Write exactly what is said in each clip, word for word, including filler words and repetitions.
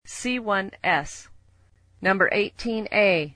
C one S. Number eighteen A.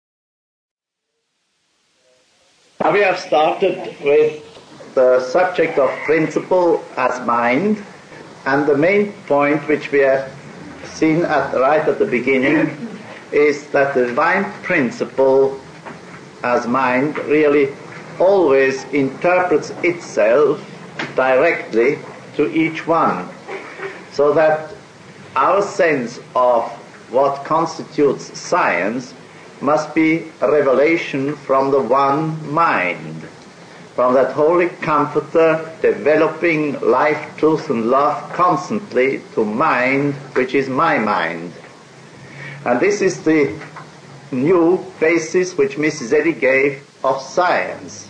Now we have started with the subject of principle as mind, and the main point which we have seen at, right at the beginning is that the divine principle as mind really always interprets itself directly to each one, so that our sense of what constitutes science must be a revelation from the one mind, from that Holy Comforter developing life, truth and love constantly to mind, which is my mind. And this is the new basis which Missus Eddy gave of science.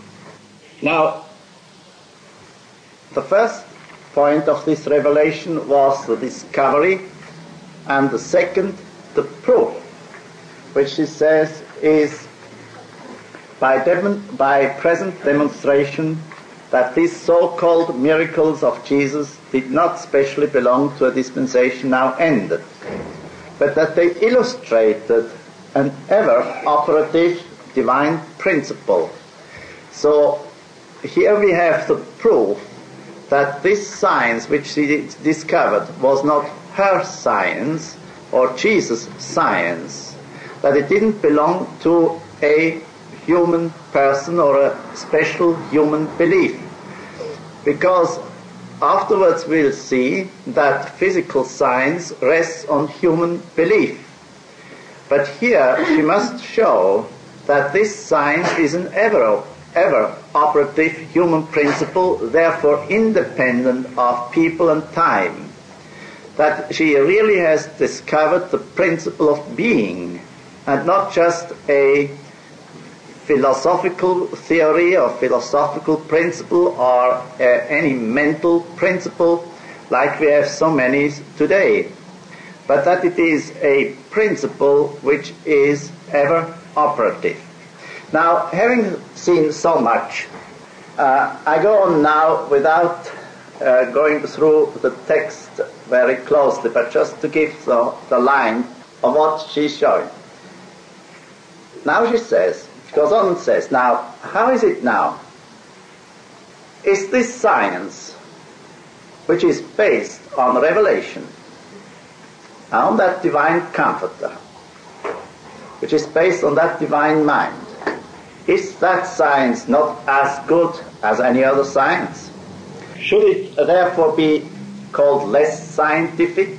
Now, the first point of this revelation was the discovery, and the second, the proof, which she says is by, dem- by present demonstration that these so-called miracles of Jesus did not specially belong to a dispensation now ended, but that they illustrated an ever-operative divine principle. So here we have the proof that this science which she discovered was not her science or Jesus' science, that it didn't belong to a human person or a special human belief. Because afterwards we'll see that physical science rests on human belief. But here she must show that this science is an ever, ever operative human principle, therefore independent of people and time. That she really has discovered the principle of being, and not just a philosophical theory or philosophical principle or uh, any mental principle like we have so many today, but that it is a principle which is ever operative. Now, having seen so much, uh, I go on now without uh, going through the text very closely, but just to give the, the line of what she's showing. Now she says, she goes on and says, now, how is it now? Is this science, which is based on revelation, on that divine comforter, which is based on that divine mind, is that science not as good as any other science? Should it therefore be called less scientific?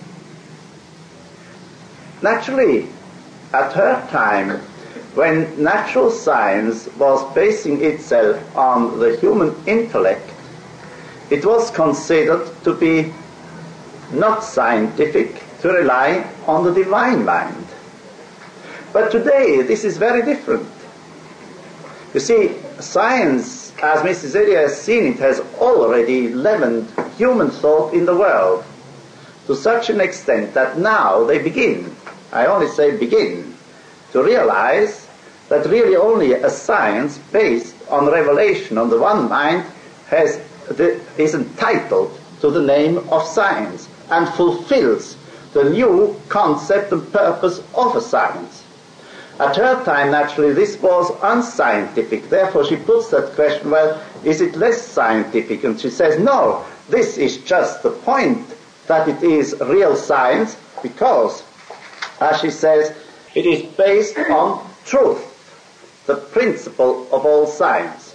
Naturally, at her time, when natural science was basing itself on the human intellect, it was considered to be not scientific to rely on the divine mind. But today, this is very different. You see, science, as Missus Eddy has seen it, has already leavened human thought in the world to such an extent that now they begin, I only say begin, to realize that really only a science based on revelation on the one mind has the, is entitled to the name of science and fulfills the new concept and purpose of a science. At her time, naturally, this was unscientific. Therefore, she puts that question, well, is it less scientific? And she says, no, this is just the point that it is real science because, as she says, it is based on truth, the principle of all science.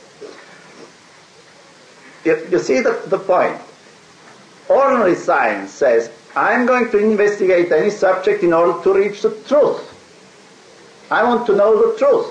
You, you see the, the point. Ordinary science says, I'm going to investigate any subject in order to reach the truth. I want to know the truth.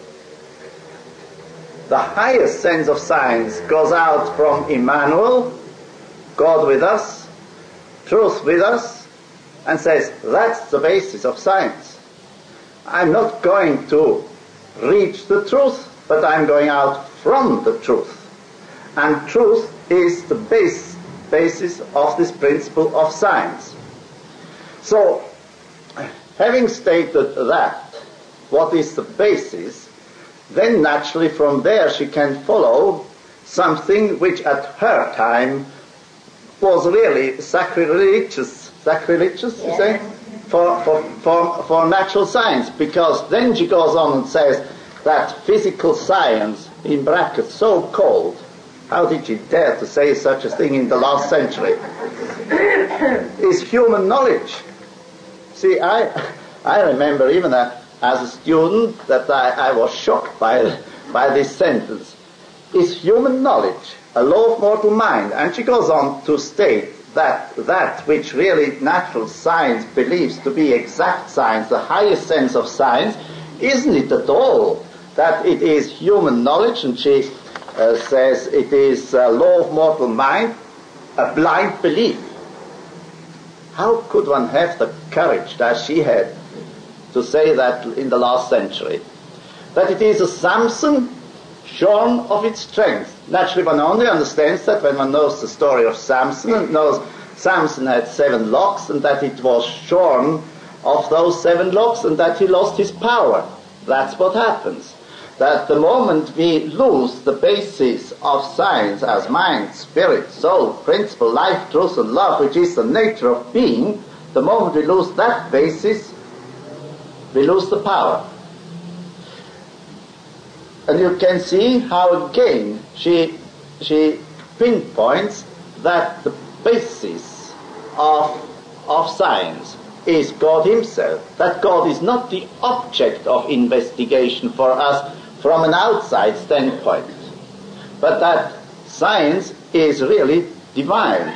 The highest sense of science goes out from Emmanuel, God with us, truth with us, and says, that's the basis of science. I'm not going to reach the truth, but I'm going out from the truth. And truth is the base, basis of this principle of science. So, having stated that, what is the basis, then naturally from there she can follow something which at her time was really sacrilegious sacrilegious, you Yes. say, for, for, for, for natural science, because then she goes on and says that physical science, in brackets, so-called, how did she dare to say such a thing in the last century, is human knowledge. See, I, I remember even a, as a student that I, I was shocked by, by this sentence. Is human knowledge a law of mortal mind? And she goes on to state that that which really natural science believes to be exact science, the highest sense of science, isn't it at all that it is human knowledge, and she uh, says it is a law of mortal mind, a blind belief. How could one have the courage that she had to say that in the last century? That it is a Samson shorn of its strength. Naturally, one only understands that when one knows the story of Samson and knows Samson had seven locks and that it was shorn of those seven locks and that he lost his power. That's what happens. That the moment we lose the basis of science as mind, spirit, soul, principle, life, truth, and love, which is the nature of being, the moment we lose that basis, we lose the power. And you can see how again she, she pinpoints that the basis of, of science is God himself. That God is not the object of investigation for us from an outside standpoint, but that science is really divine.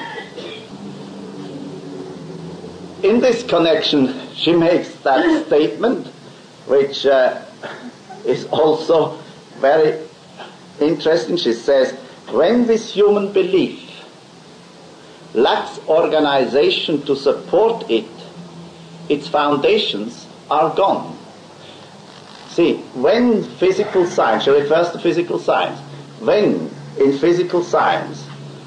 In this connection, she makes that statement, which uh, is also very interesting. She says, when this human belief lacks organization to support it, its foundations are gone. See, when physical science, she refers to physical science, when in physical science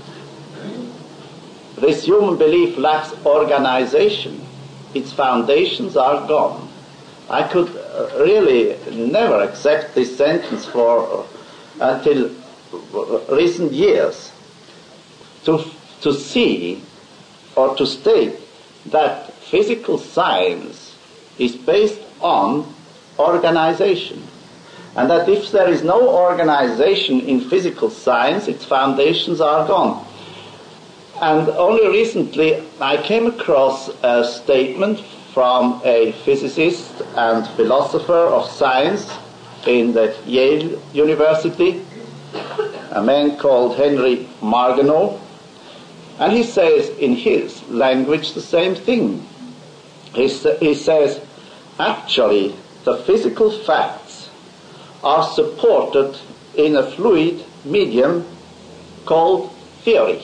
this human belief lacks organization, its foundations are gone. I could uh, really never accept this sentence for uh, until recent years, to to see or to state that physical science is based on organization, and that if there is no organization in physical science, its foundations are gone. And only recently I came across a statement from a physicist and philosopher of science in the Yale University, a man called Henry Margenau, and he says in his language the same thing. He, sa- he says, actually, the physical facts are supported in a fluid medium called theory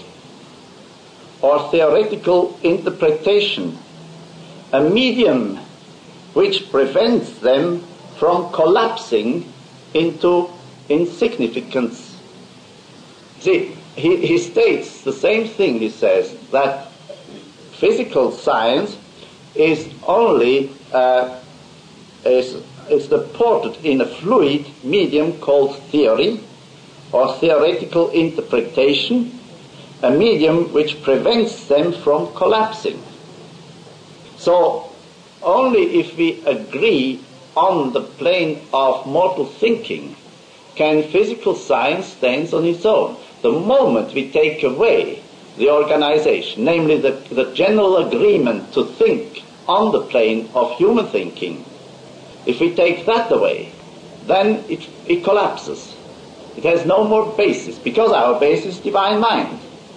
or theoretical interpretation, a medium which prevents them from collapsing into insignificance. See, he, he states the same thing. He says that physical science is only uh, is, is supported in a fluid medium called theory or theoretical interpretation, a medium which prevents them from collapsing. So only if we agree on the plane of mortal thinking can physical science stand on its own. The moment we take away the organization, namely the, the general agreement to think on the plane of human thinking, if we take that away, then it, it collapses. It has no more basis, because our basis is divine mind.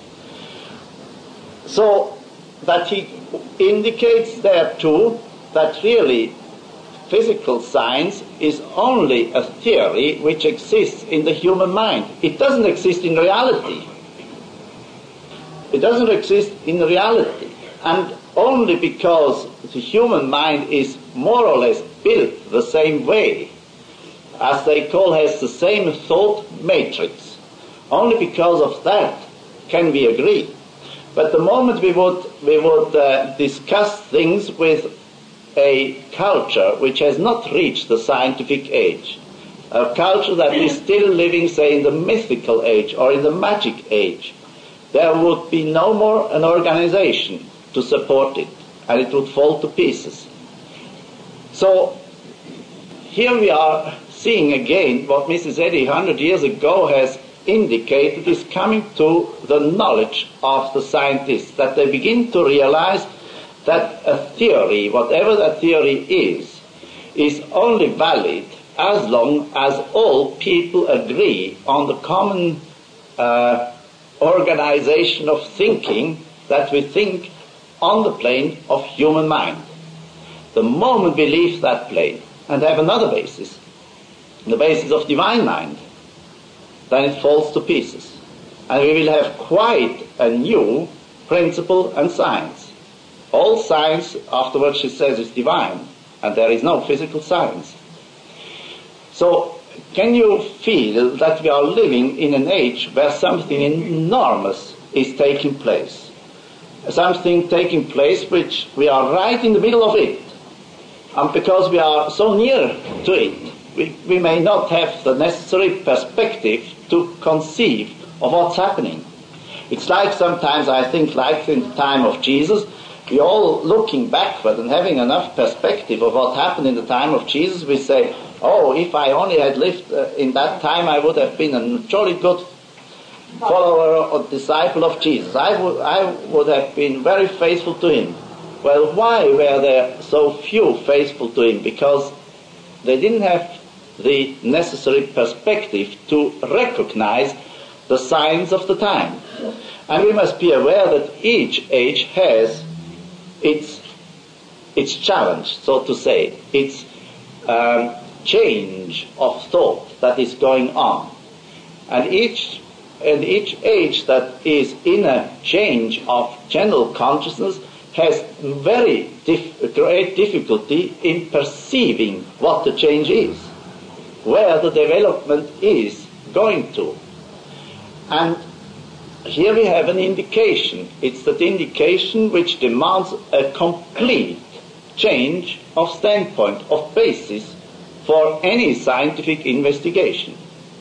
So that he indicates there too that really physical science is only a theory which exists in the human mind. It doesn't exist in reality. It doesn't exist in reality. And only because the human mind is more or less built the same way, as they call, has the same thought matrix, only because of that can we agree. But the moment we would, we would uh, discuss things with a culture which has not reached the scientific age, a culture that is still living, say, in the mythical age or in the magic age, there would be no more an organization to support it. and it would fall to pieces. So here we are seeing again what Missus Eddy one hundred years ago has indicated is coming to the knowledge of the scientists, that they begin to realize that a theory, whatever that theory is, is only valid as long as all people agree on the common uh, organization of thinking, that we think on the plane of human mind. The moment we leave that plane and have another basis, the basis of divine mind, then it falls to pieces. And we will have quite a new principle and science. All science, afterwards she says, is divine, and there is no physical science. So, can you feel that we are living in an age where something enormous is taking place? Something taking place which we are right in the middle of it. And because we are so near to it, we, we may not have the necessary perspective to conceive of what's happening. It's like sometimes, I think, like in the time of Jesus, we all looking backward and having enough perspective of what happened in the time of Jesus, we say, oh, if I only had lived uh, in that time, I would have been a jolly good follower or disciple of Jesus. I would, I would have been very faithful to him. Well, why were there so few faithful to him? Because they didn't have the necessary perspective to recognize the signs of the time. And we must be aware that each age has its its challenge, so to say, its um, change of thought that is going on. And each and each age that is in a change of general consciousness has very dif- great difficulty in perceiving what the change is, where the development is going to. And here we have an indication. It's that indication which demands a complete change of standpoint, of basis for any scientific investigation.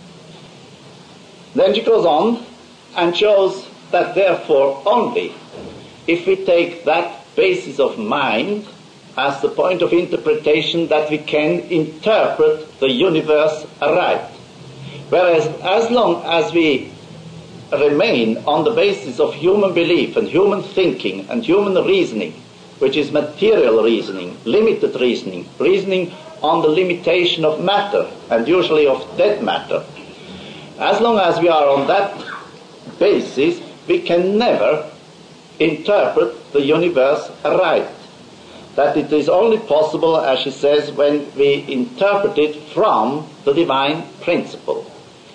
Then she goes on and shows that therefore only if we take that basis of mind as the point of interpretation that we can interpret the universe aright. Whereas as long as we remain on the basis of human belief and human thinking and human reasoning, which is material reasoning, limited reasoning, reasoning on the limitation of matter and usually of dead matter, as long as we are on that basis, we can never interpret the universe aright. That it is only possible, as she says, when we interpret it from the divine principle.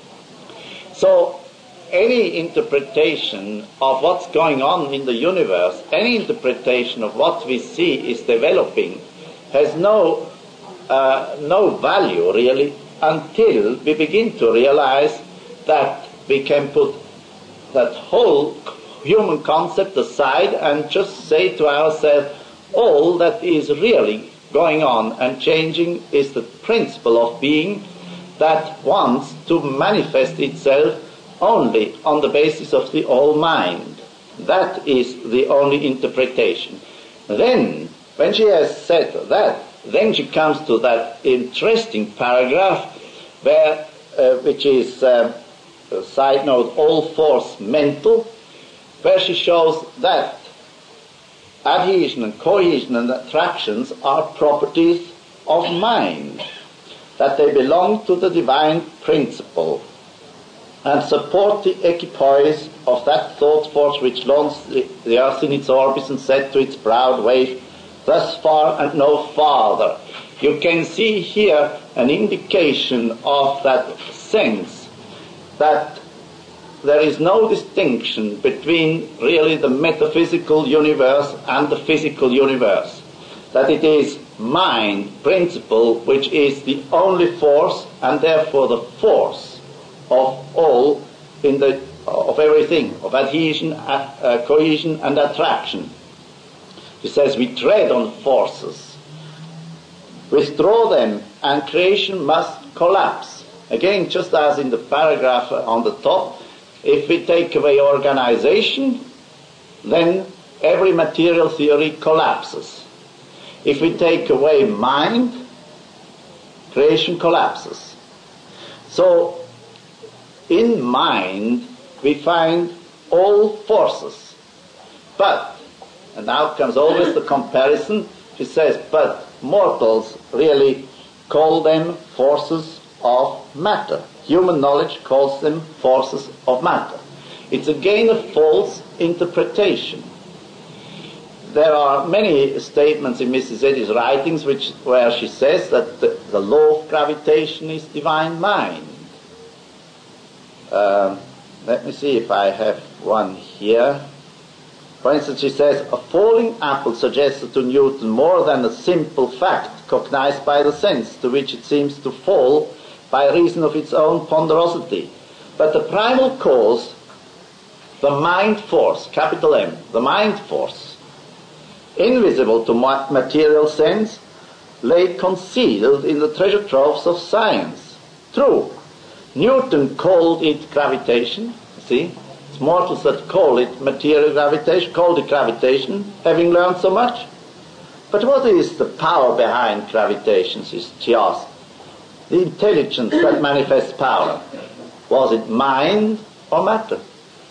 So, any interpretation of what's going on in the universe, any interpretation of what we see is developing, has no uh, no value really until we begin to realize that we can put that whole human concept aside and just say to ourselves, all that is really going on and changing is the principle of being that wants to manifest itself only on the basis of the all mind. That is the only interpretation. Then, when she has said that, then she comes to that interesting paragraph where, uh, which is, uh, a side note, all force mental, where she shows that adhesion and cohesion and attractions are properties of mind, that they belong to the divine principle and support the equipoise of that thought force which launched the, the earth in its orbit and said to its proud wave, thus far and no farther. You can see here an indication of that sense that there is no distinction between really the metaphysical universe and the physical universe. That it is mind, principle, which is the only force and therefore the force of all in the of everything, of adhesion, uh, cohesion and attraction. He says we tread on forces, withdraw them and creation must collapse. Again, just as in the paragraph on the top, if we take away organization, then every material theory collapses. If we take away mind, creation collapses. So, in mind, we find all forces. But, and now comes always the comparison, she says, but mortals really call them forces of matter. Human knowledge calls them forces of matter. It's again a false interpretation. There are many statements in Missus Eddy's writings which, where she says that the, the law of gravitation is divine mind. Uh, let me see if I have one here. For instance, she says, a falling apple suggested to Newton more than a simple fact cognized by the sense to which it seems to fall by reason of its own ponderosity. But the primal cause, the mind force, capital M, the mind force, invisible to material sense, lay concealed in the treasure troves of science. True, Newton called it gravitation, see? It's mortals that call it material gravitation, called it gravitation, having learned so much. But what is the power behind gravitation, she asked? The intelligence that manifests power. Was it mind or matter?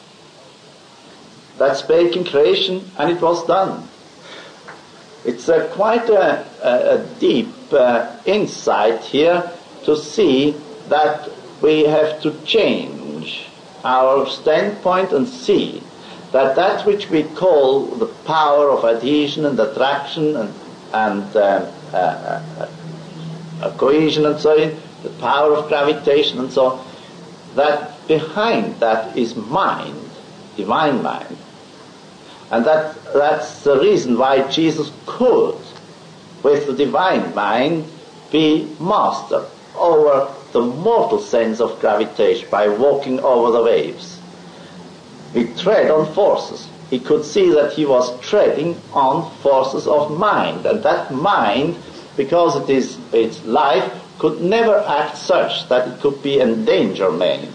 That spake in creation, and it was done. It's uh, quite a, a, a deep uh, insight here to see that we have to change our standpoint and see that that which we call the power of adhesion and attraction and, and uh, uh, uh, uh, cohesion and so on, the power of gravitation and so on, that behind that is mind, divine mind. And that that's the reason why Jesus could, with the divine mind, be master over the mortal sense of gravitation by walking over the waves. He tread on forces. He could see that he was treading on forces of mind, and that mind, because it is its life, could never act such that it could be endanger men.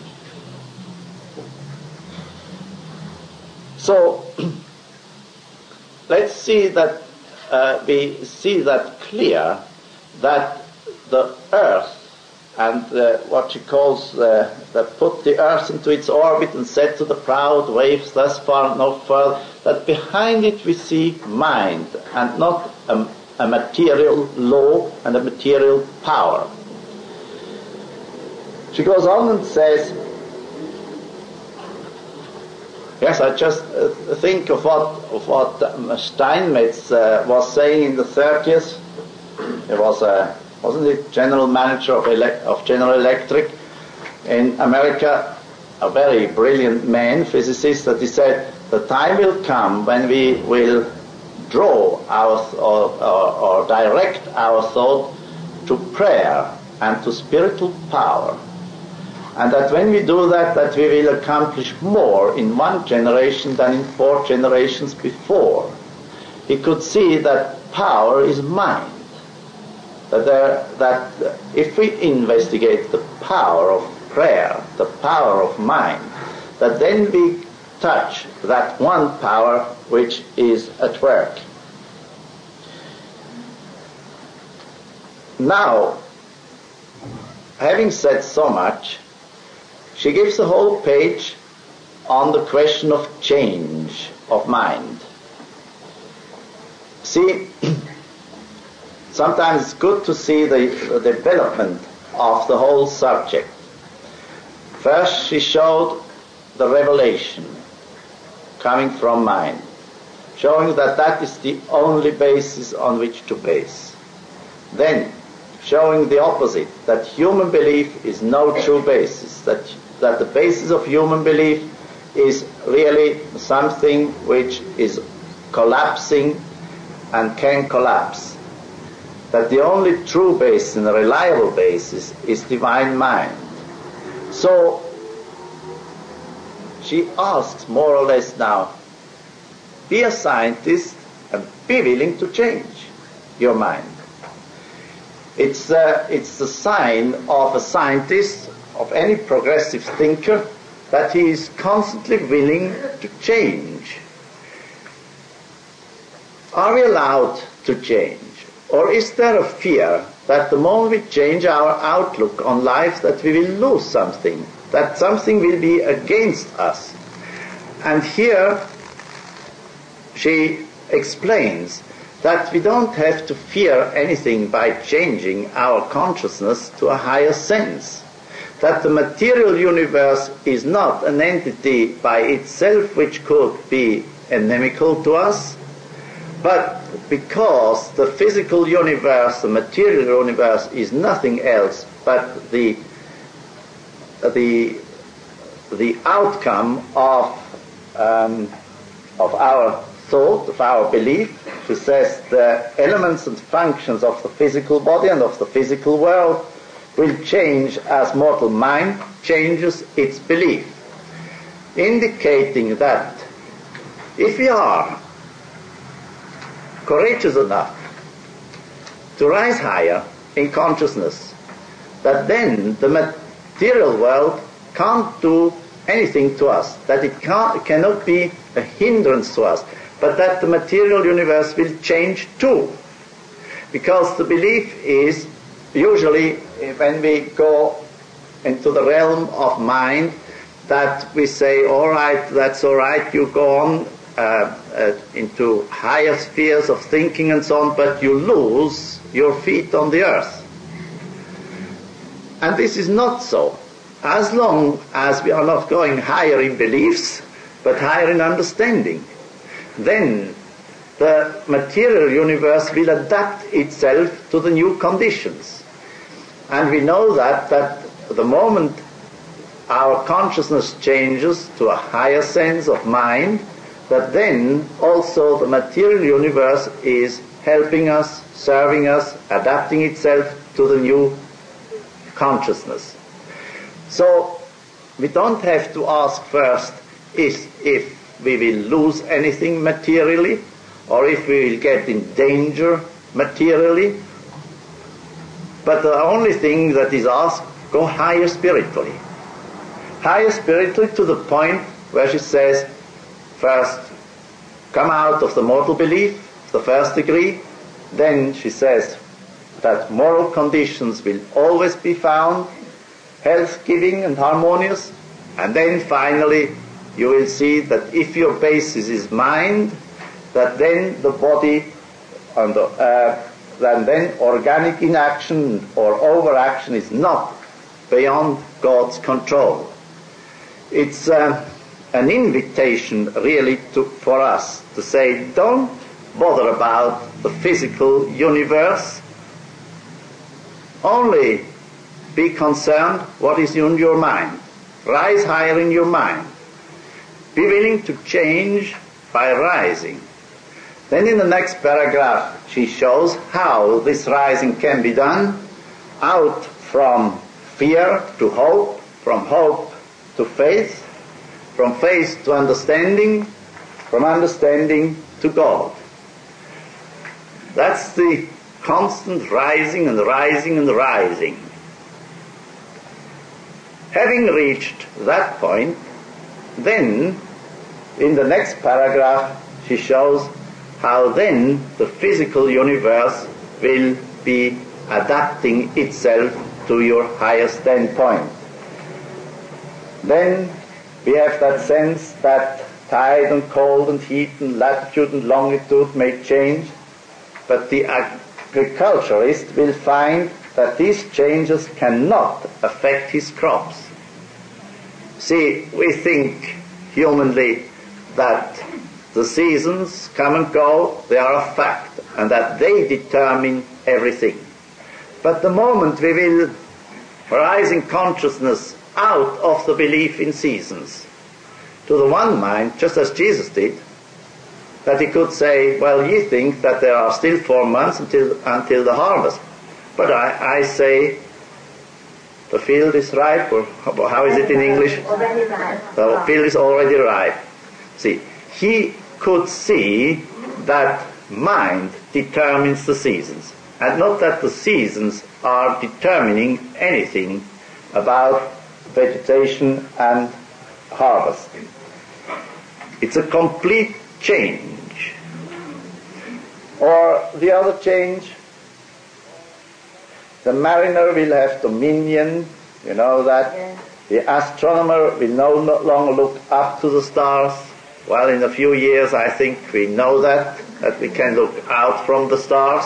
So let's see that uh, we see that clear, that the earth and uh, what she calls uh, that put the earth into its orbit and said to the proud waves, thus far no further, that behind it we see mind and not a, a material law and a material power. She goes on and says, yes, I just uh, think of what of what Steinmetz uh, was saying in the thirties. He was a wasn't it general manager of, ele- of General Electric in America, a very brilliant man, physicist, that he said, the time will come when we will draw our th- or, or, or direct our thought to prayer and to spiritual power. And that when we do that, that we will accomplish more in one generation than in four generations before. He could see that power is mind. That, there, that if we investigate the power of prayer, the power of mind, that then we touch that one power which is at work. Now, having said so much, she gives a whole page on the question of change of mind. See, sometimes it's good to see the, the development of the whole subject. First, she showed the revelation coming from mind, showing that that is the only basis on which to base. Then, showing the opposite, that human belief is no true basis, that, that the basis of human belief is really something which is collapsing and can collapse. That the only true basis and reliable basis is divine mind. So she asks more or less now, be a scientist and be willing to change your mind. It's, uh, it's the sign of a scientist, of any progressive thinker, that he is constantly willing to change. Are we allowed to change? Or is there a fear that the moment we change our outlook on life that we will lose something, that something will be against us? And here she explains that we don't have to fear anything by changing our consciousness to a higher sense, that the material universe is not an entity by itself which could be inimical to us, but because the physical universe, the material universe, is nothing else but the the the outcome of um, of our thought, of our belief. She says the elements and functions of the physical body and of the physical world will change as mortal mind changes its belief, indicating that if we are courageous enough to rise higher in consciousness, that then the material world can't do anything to us, that it can't, cannot be a hindrance to us, but that the material universe will change too. Because the belief is usually, when we go into the realm of mind, that we say, all right, that's all right, you go on uh, uh, into higher spheres of thinking and so on, but you lose your feet on the earth. And this is not so. As long as we are not going higher in beliefs, but higher in understanding, then the material universe will adapt itself to the new conditions. And we know that, that the moment our consciousness changes to a higher sense of mind, that then also the material universe is helping us, serving us, adapting itself to the new consciousness. So we don't have to ask first is if we will lose anything materially, or if we will get in danger materially. But the only thing that is asked, go higher spiritually. Higher spiritually to the point where she says, first, come out of the mortal belief, the first degree. Then she says that moral conditions will always be found health-giving and harmonious. And then finally, you will see that if your basis is mind, that then the body and the, uh, and then organic inaction or overaction is not beyond God's control. It's uh, an invitation really to, for us to say, don't bother about the physical universe, only be concerned what is in your mind. Rise higher in your mind. Be willing to change by rising. Then in the next paragraph she shows how this rising can be done, out from fear to hope, from hope to faith, from faith to understanding, from understanding to God. That's the constant rising and rising and rising. Having reached that point, then in the next paragraph she shows how then the physical universe will be adapting itself to your higher standpoint. Then we have that sense that tide and cold and heat and latitude and longitude may change, but the agriculturist will find that these changes cannot affect his crops. See, we think humanly that the seasons come and go, they are a fact, and that they determine everything. But the moment we will rise in consciousness out of the belief in seasons, to the one mind, just as Jesus did, that he could say, well, ye think that there are still four months until until the harvest. But I, I say, the field is ripe, or how is it in English? Already ripe. The field is already ripe. See, he could see that mind determines the seasons, and not that the seasons are determining anything about vegetation and harvest. It's a complete change. Or the other change, the mariner will have dominion, you know that. Yeah. The astronomer will no longer look up to the stars. Well, in a few years I think we know that, that we can look out from the stars.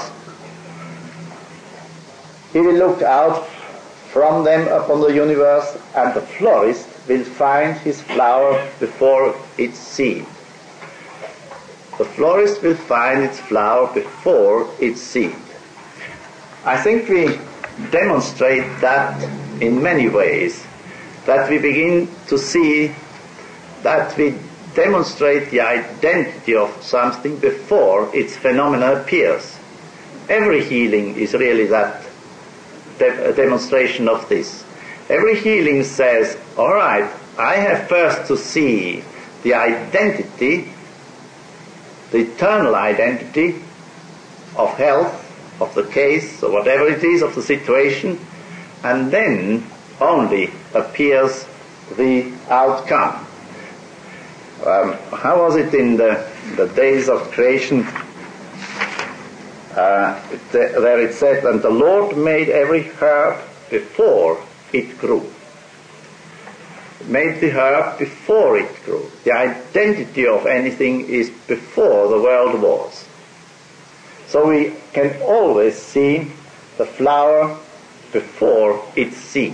He will look out from them upon the universe, and the florist will find his flower before its seed. The florist will find its flower before its seed. I think we demonstrate that in many ways, that we begin to see that we demonstrate the identity of something before its phenomena appears. Every healing is really that de- a demonstration of this. Every healing says, all right, I have first to see the identity, the eternal identity of health, of the case, or whatever it is, of the situation, and then only appears the outcome. Um, how was it in the, the days of creation? Uh, it, there it said, and the Lord made every herb before it grew. Made the herb before it grew. The identity of anything is before the world was. So we can always see the flower before its seed.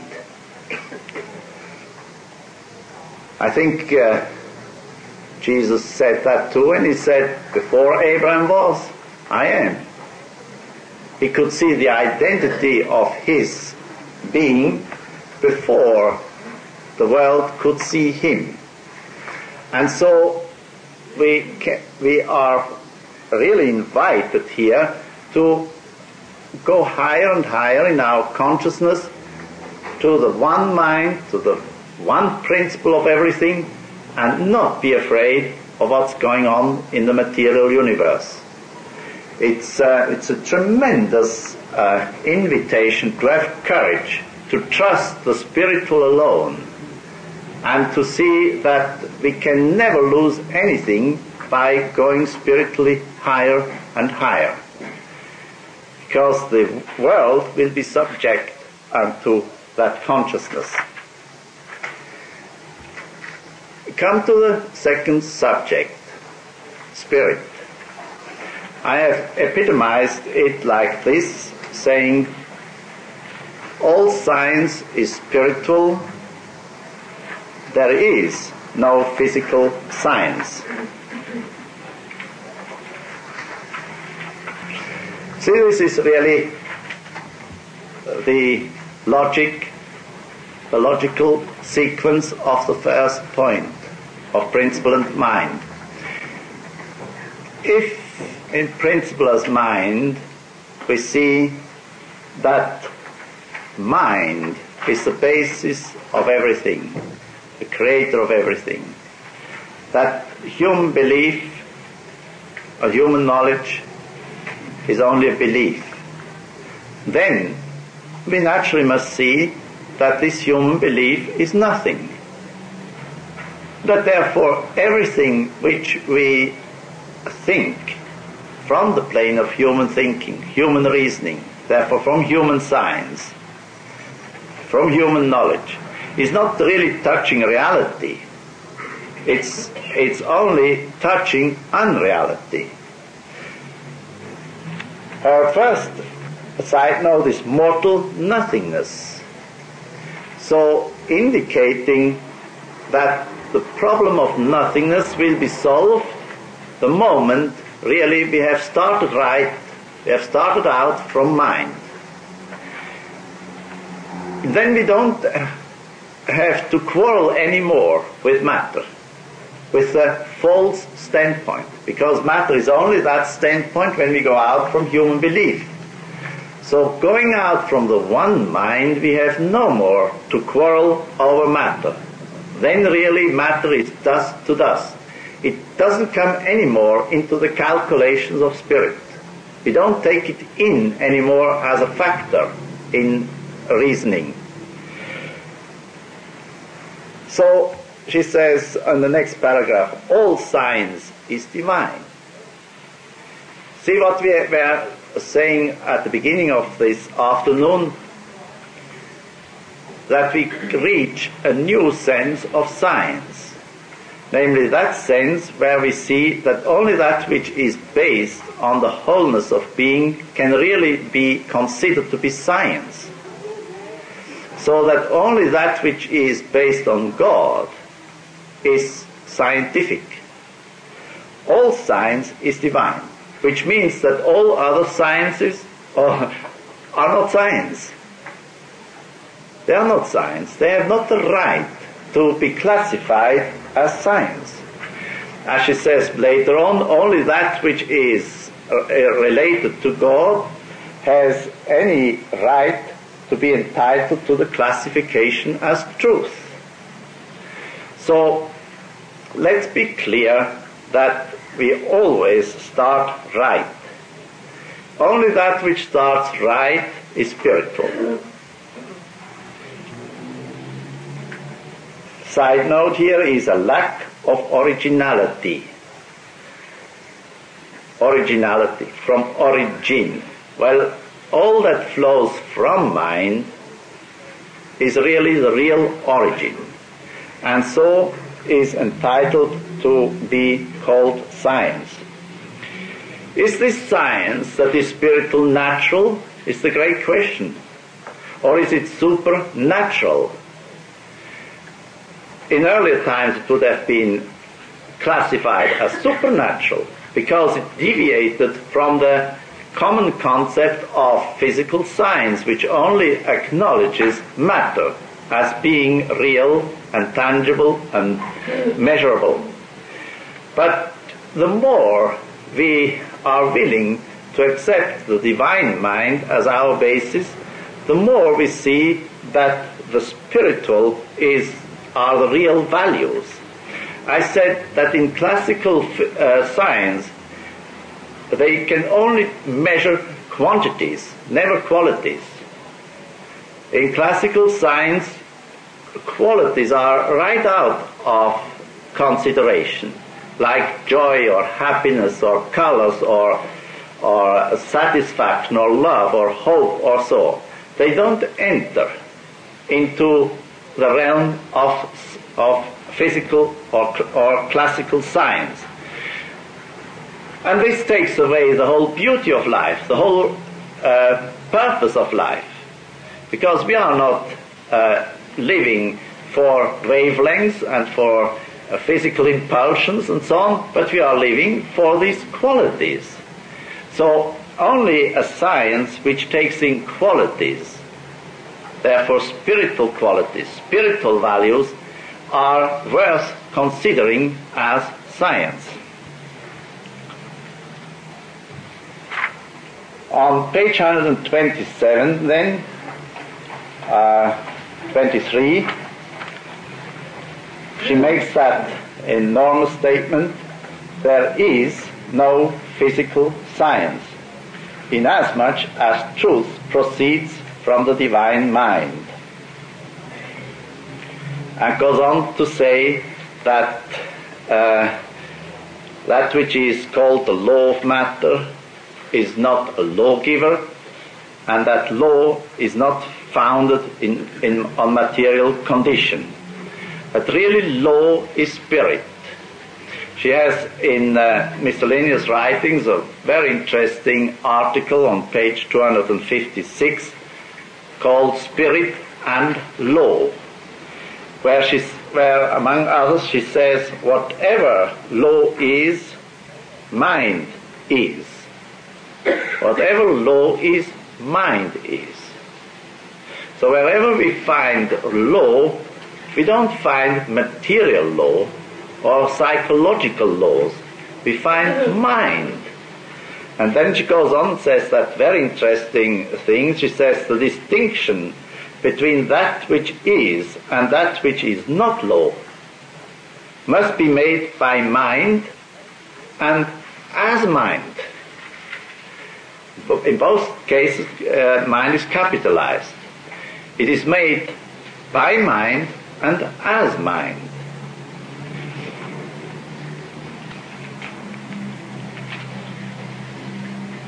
I think uh, Jesus said that too, and he said, before Abraham was, I am. He could see the identity of his being before the world could see him. And so we can, we are really invited here to go higher and higher in our consciousness to the one mind, to the one principle of everything, and not be afraid of what's going on in the material universe. It's, uh, it's a tremendous uh, invitation to have courage, to trust the spiritual alone, and to see that we can never lose anything by going spiritually higher and higher. Because the world will be subject unto that consciousness. Come to the second subject, spirit. I have epitomized it like this, saying, all science is spiritual. There is no physical science. See, this is really the logic, the logical sequence of the first point of principle and mind. If in principle as mind we see that mind is the basis of everything, the creator of everything, that human belief or human knowledge is only a belief, then we naturally must see that this human belief is nothing. That therefore everything which we think from the plane of human thinking, human reasoning, therefore from human science, from human knowledge, is not really touching reality. It's, it's only touching unreality. Our first side note is mortal nothingness. So indicating that the problem of nothingness will be solved the moment really we have started right, we have started out from mind. Then we don't have to quarrel anymore with matter, with a false standpoint, because matter is only that standpoint when we go out from human belief. So going out from the one mind, we have no more to quarrel over matter. Then really matter is dust to dust. It doesn't come anymore into the calculations of spirit. We don't take it in anymore as a factor in reasoning. So she says in the next paragraph, all science is divine. See what we were saying at the beginning of this afternoon, that we reach a new sense of science, namely that sense where we see that only that which is based on the wholeness of being can really be considered to be science. So that only that which is based on God is scientific. All science is divine, which means that all other sciences are, are not science. They are not science. They have not the right to be classified as science. As she says later on, only that which is uh, related to God has any right to be entitled to the classification as truth. So let's be clear that we always start right. Only that which starts right is spiritual. Side note here is a lack of originality. Originality, from origin. Well, all that flows from mind is really the real origin, and so is entitled to be called science. Is this science that is spiritual natural? Is the great question. Or is it supernatural? In earlier times it would have been classified as supernatural because it deviated from the common concept of physical science, which only acknowledges matter as being real and tangible and measurable. But the more we are willing to accept the divine mind as our basis, the more we see that the spiritual is are the real values. I said that in classical uh, science they can only measure quantities, never qualities. In classical science, qualities are right out of consideration, like joy or happiness or colors or or satisfaction or love or hope or so. They don't enter into the realm of of physical or or classical science. And this takes away the whole beauty of life, the whole uh, purpose of life, because we are not uh, living for wavelengths and for uh, physical impulsions and so on, but we are living for these qualities. So only a science which takes in qualities, therefore spiritual qualities, spiritual values, are worth considering as science. On page one hundred twenty-seven, then, uh, twenty-three, she makes that enormous statement: there is no physical science, inasmuch as truth proceeds from the divine mind. And goes on to say that uh, that which is called the law of matter is not a lawgiver, and that law is not founded in, in on material condition. But really law is spirit. She has in uh, miscellaneous writings a very interesting article on page two hundred fifty-six called Spirit and Law, where, she's, where among others she says whatever law is, mind is. Whatever law is, mind is. So wherever we find law, we don't find material law or psychological laws. We find mind. And then she goes on and says that very interesting thing. She says the distinction between that which is and that which is not law must be made by mind and as mind. In both cases, uh, mind is capitalized. It is made by mind and as mind.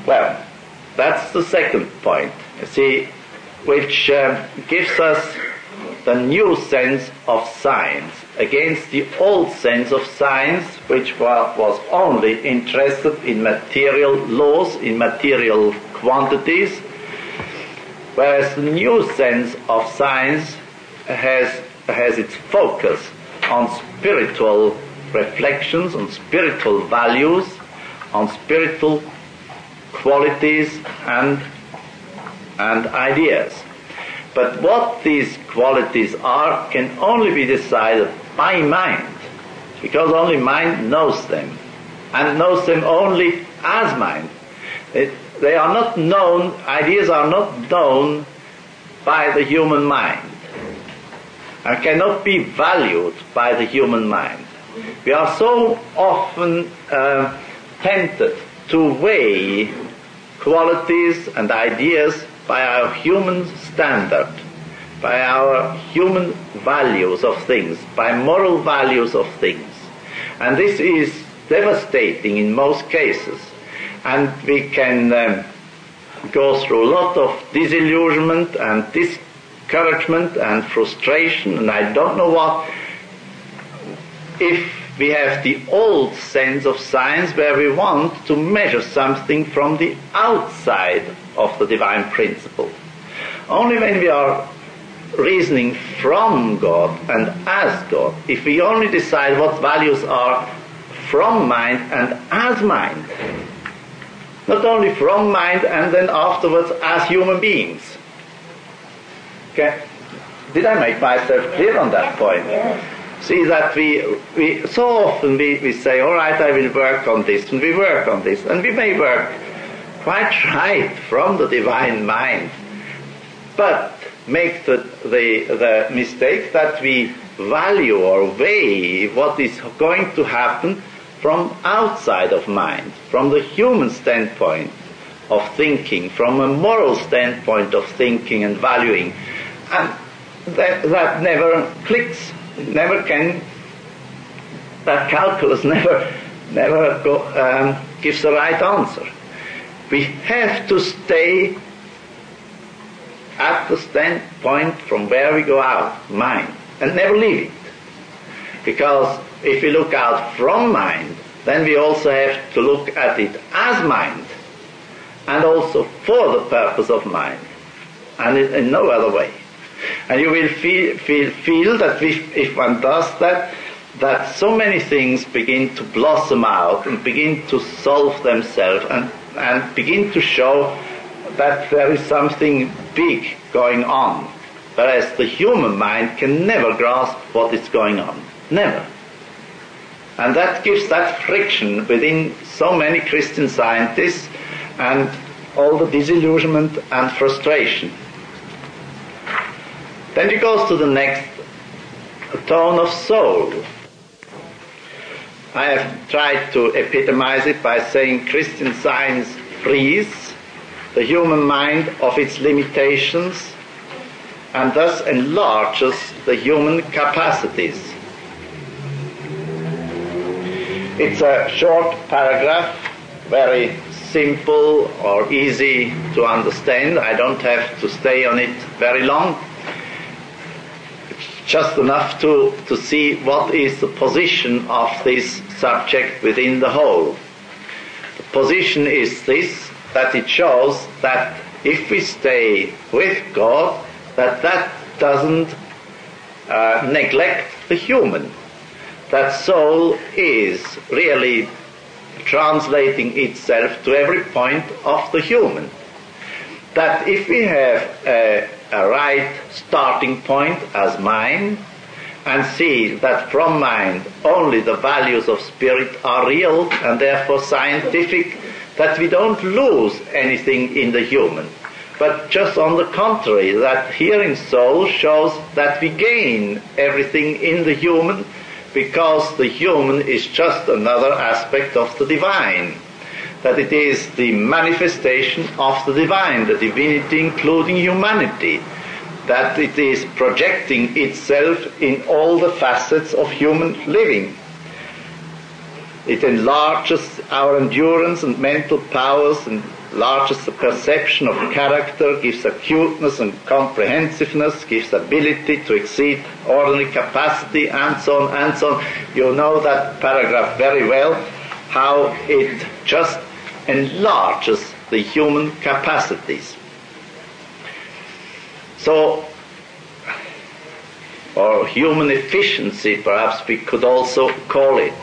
Well, that's the second point, you see, which um, gives us the new sense of science against the old sense of science, which was only interested in material laws, in material quantities, whereas the new sense of science has, has its focus on spiritual reflections, on spiritual values, on spiritual qualities and, and ideas. But what these qualities are can only be decided by mind, because only mind knows them, and knows them only as mind. It, they are not known, ideas are not known by the human mind, and cannot be valued by the human mind. We are so often uh, tempted to weigh qualities and ideas by our human standard, by our human values of things, by moral values of things. And this is devastating in most cases. And we can um, go through a lot of disillusionment and discouragement and frustration and I don't know what, if we have the old sense of science where we want to measure something from the outside of the divine principle. Only when we are reasoning from God and as God, if we only decide what values are from mind and as mind, not only from mind and then afterwards as human beings. Okay? Did I make myself clear on that point? See that we, we so often we, we say, all right, I will work on this, and we work on this, and we may work quite right from the divine mind, but make the, the, the mistake that we value or weigh what is going to happen from outside of mind, from the human standpoint of thinking, from a moral standpoint of thinking and valuing, and that, that never clicks. Never can, that calculus never, never go, um, gives the right answer. We have to stay at the standpoint from where we go out, mind, and never leave it. Because if we look out from mind, then we also have to look at it as mind, and also for the purpose of mind, and in, in no other way. And you will feel, feel, feel that if, if one does that, that so many things begin to blossom out and begin to solve themselves and, and begin to show that there is something big going on. Whereas the human mind can never grasp what is going on. Never. And that gives that friction within so many Christian scientists and all the disillusionment and frustration. Then he goes to the next tone of soul. I have tried to epitomize it by saying Christian science frees the human mind of its limitations and thus enlarges the human capacities. It's a short paragraph, very simple or easy to understand. I don't have to stay on it very long. Just enough to, to see what is the position of this subject within the whole. The position is this, that it shows that if we stay with God, that that doesn't uh, neglect the human. That soul is really translating itself to every point of the human. That if we have a a right starting point as mind, and see that from mind only the values of spirit are real and therefore scientific, that we don't lose anything in the human, but just on the contrary, that here in soul shows that we gain everything in the human, because the human is just another aspect of the divine, that it is the manifestation of the divine, the divinity including humanity, that it is projecting itself in all the facets of human living. It enlarges our endurance and mental powers and enlarges the perception of character, gives acuteness and comprehensiveness, gives ability to exceed ordinary capacity, and so on and so on. You know that paragraph very well, how it just enlarges the human capacities. So, or human efficiency, perhaps we could also call it,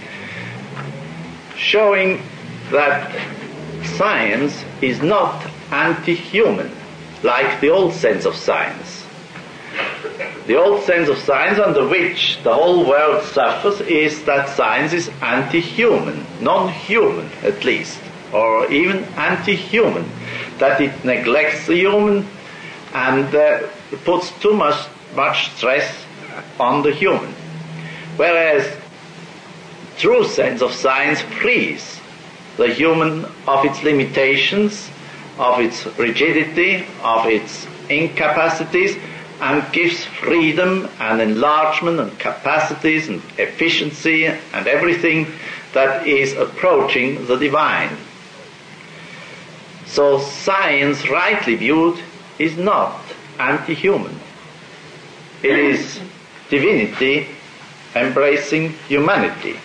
showing that science is not anti-human, like the old sense of science. The old sense of science under which the whole world suffers is that science is anti-human, non-human at least, or even anti-human, that it neglects the human and uh, puts too much, much stress on the human. Whereas true sense of science frees the human of its limitations, of its rigidity, of its incapacities, and gives freedom and enlargement and capacities and efficiency and everything that is approaching the divine. So science, rightly viewed, is not anti-human. It is divinity embracing humanity.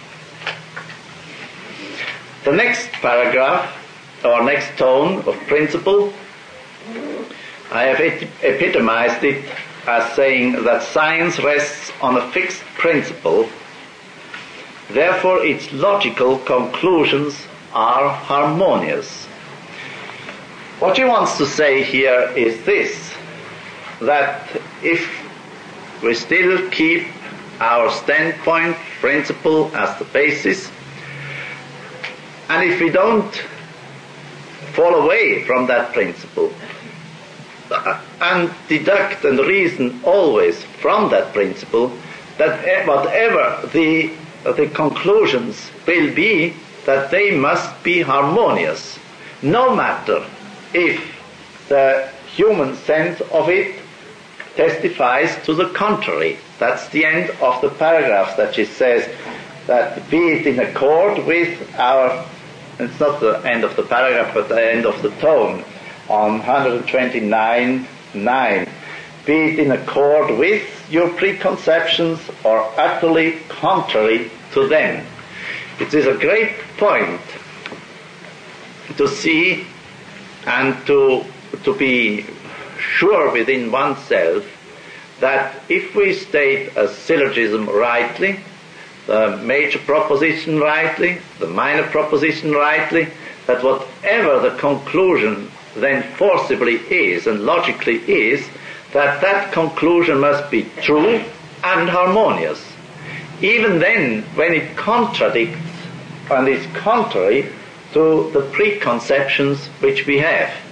The next paragraph, or next tone of principle, I have epitomized it as saying that science rests on a fixed principle, therefore its logical conclusions are harmonious. What he wants to say here is this, that if we still keep our standpoint principle as the basis, and if we don't fall away from that principle and deduct and reason always from that principle, that whatever the, the conclusions will be, that they must be harmonious, no matter if the human sense of it testifies to the contrary. That's the end of the paragraph, that she says that be it in accord with our, it's not the end of the paragraph, but the end of the tone, on one twenty-nine nine. Be it in accord with your preconceptions or utterly contrary to them. It is a great point to see and to, to be sure within oneself that if we state a syllogism rightly, the major proposition rightly, the minor proposition rightly, that whatever the conclusion then forcibly is and logically is, that that conclusion must be true and harmonious. Even then, when it contradicts and is contrary to the preconceptions which we have.